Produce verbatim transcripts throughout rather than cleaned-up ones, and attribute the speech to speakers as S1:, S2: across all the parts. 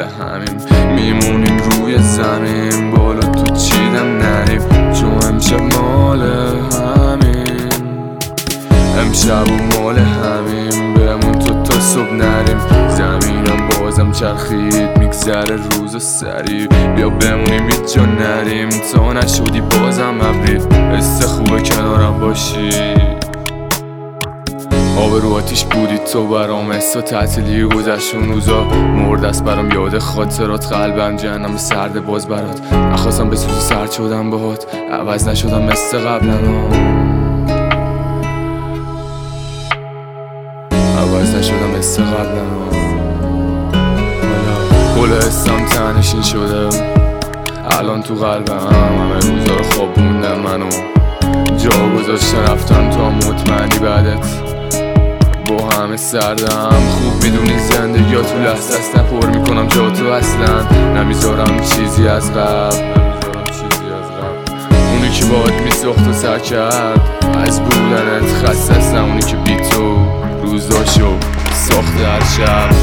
S1: همیم میمونیم روی زمین بالا تو چیدم نریم چون امشب مال همین امشب و مال همین بمون تو تا صبح نریم زمینم بازم چرخید میگذره روز و سریع بیا بمونیم هیچ جا نریم تا نشدی بازم ابری حس خوبه کنارم باشی آب رو آتیش بودی تو برام حسا تعطیلی گذشت اون روزا مرد است برام یاد خاطرات قلبم جهنم سرد باز برات نخواستم به سوزی سرد شدم باهات عوض نشدم مثل قبلا عوض نشدم مثل قبلا کل حسم تنشین شده الان تو قلبم همه روزا رو خوابوندم منو جا گذاشته رفتم تا مطمئنی بعدت با همه سردم خوب میدونی زندگی ها تو لحظه است نپر میکنم جا تو اصلا نمیذارم چیزی از قبل نمیذارم چیزی از قبل اونی که باید میسخت و سر کرد از بودنت خسته هستم اونی که بی تو روزاشو ساخته هر شب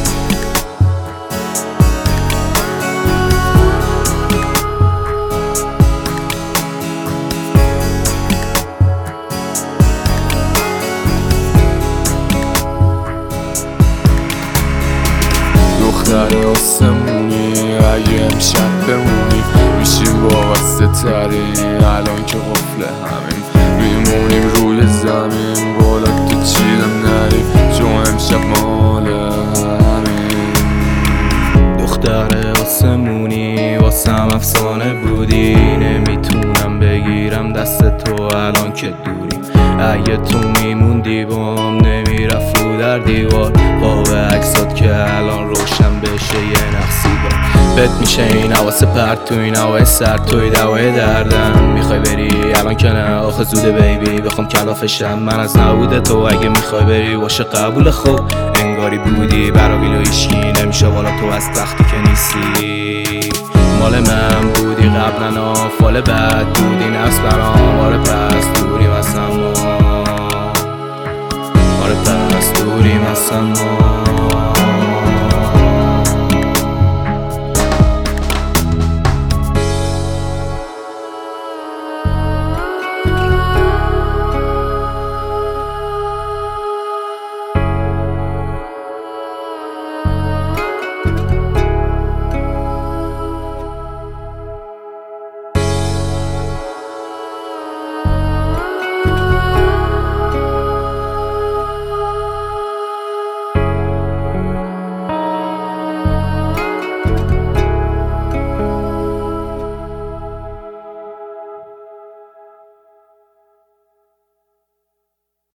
S1: دختر آسمونی اگه امشب بمونی میشیم وابسته ترین الان که قفل همین میمونیم روی زمین بالا تو چیدم نریم چون امشب مال همین
S2: دختر آسمونی واسم افسانه بودی نمیتونم بگیرم دست تو الان که دوری اگه تو میموندی بام نمیرفت رو در دیوار خواب عکسات که الان روشن بشه یه نقصی دار بد میشه این حواس پرت تو این هوای سرد توی دوای دردم میخوای بری الان که نه آخه زوده بیبی بخوام کلافشم من از نبوده تو اگه میخوای بری باشه قبول خوب انگاری بودی برا ویلو ایشکی نمیشه والا تو از وقتی که نیستی مال من بودی قبلا فال بد بودی نفس برام آره پس دوریم از ما آره پس دوریم از ما